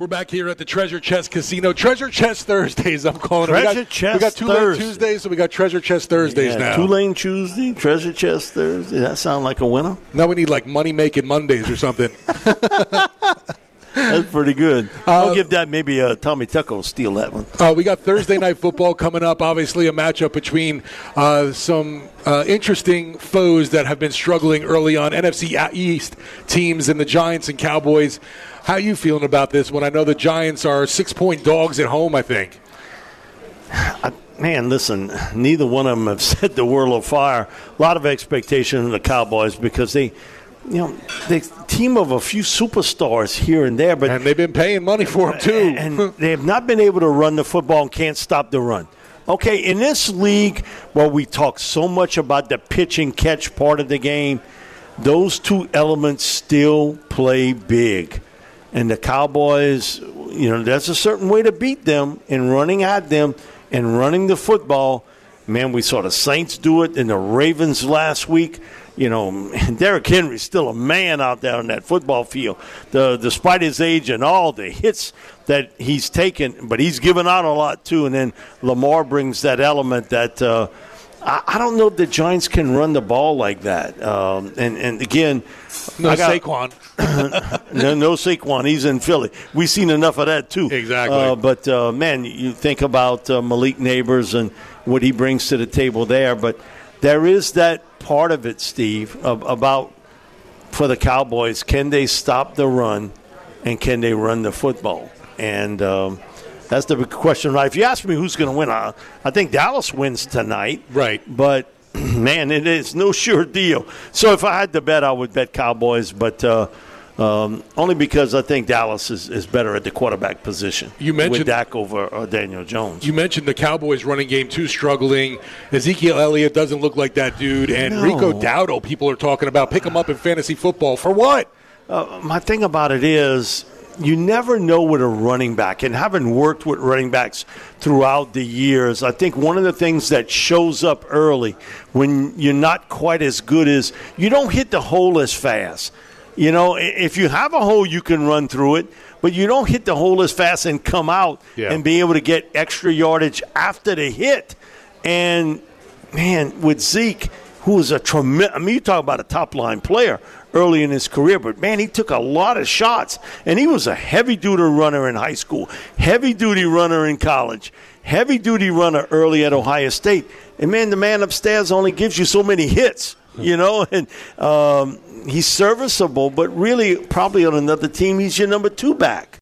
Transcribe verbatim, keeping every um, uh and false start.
We're back here at the Treasure Chest Casino. Treasure Chest Thursdays, I'm calling it. Treasure we got, Chest We got Two Lane Tuesdays, so we got Treasure Chest Thursdays yeah, now. Two Lane Tuesday, Treasure Chest Thursday. That sound like a winner? Now we need like money-making Mondays or something. That's pretty good. Uh, I'll give that maybe uh, Tommy Tucker will steal that one. Uh, we got Thursday Night Football coming up. Obviously, a matchup between uh, some uh, interesting foes that have been struggling early on. N F C East teams and the Giants and Cowboys. How are you feeling about this when I know the Giants are six-point dogs at home, I think? I, man, listen, neither one of them have set the world on fire. A lot of expectation in the Cowboys because they – you know, the team of a few superstars here and there. But and they've been paying money for them, too. And, and they have not been able to run the football and can't stop the run. Okay, in this league where we talk so much about the pitch and catch part of the game, those two elements still play big. And the Cowboys, you know, there's a certain way to beat them in running at them and running the football. Man, we saw the Saints do it and the Ravens last week. You know, Derrick Henry's still a man out there on that football field, the, despite his age and all the hits that he's taken. But he's given out a lot, too. And then Lamar brings that element that uh, I, I don't know if the Giants can run the ball like that. Um, and, and, again, no I got, Saquon. no, no Saquon. He's in Philly. We've seen enough of that, too. Exactly. Uh, but, uh, man, you think about uh, Malik Neighbors and what he brings to the table there. But there is that part of it, Steve, of, about for the Cowboys, can they stop the run and can they run the football? And um, that's the big question, right? If you ask me who's going to win, I, I think Dallas wins tonight. Right. But, man, it is no sure deal. So if I had to bet, I would bet Cowboys, but uh, um, only because I think Dallas is, is better at the quarterback position. You mentioned with Dak over uh, Daniel Jones. You mentioned the Cowboys running game too struggling. Ezekiel Elliott doesn't look like that dude. And No. Rico Dowdle, people are talking about. Pick him up in fantasy football. For what? Uh, my thing about it is you never know with a running back. And having worked with running backs throughout the years, I think one of the things that shows up early when you're not quite as good is you don't hit the hole as fast. You know, if you have a hole, you can run through it, but you don't hit the hole as fast and come out yeah. and be able to get extra yardage after the hit. And, man, with Zeke, who is a tremendous – I mean, you talk about a top-line player early in his career, but, man, he took a lot of shots. And he was a heavy-duty runner in high school, heavy-duty runner in college, heavy-duty runner early at Ohio State. And, man, the man upstairs only gives you so many hits, you know. And um, he's serviceable, but really probably on another team he's your number two back.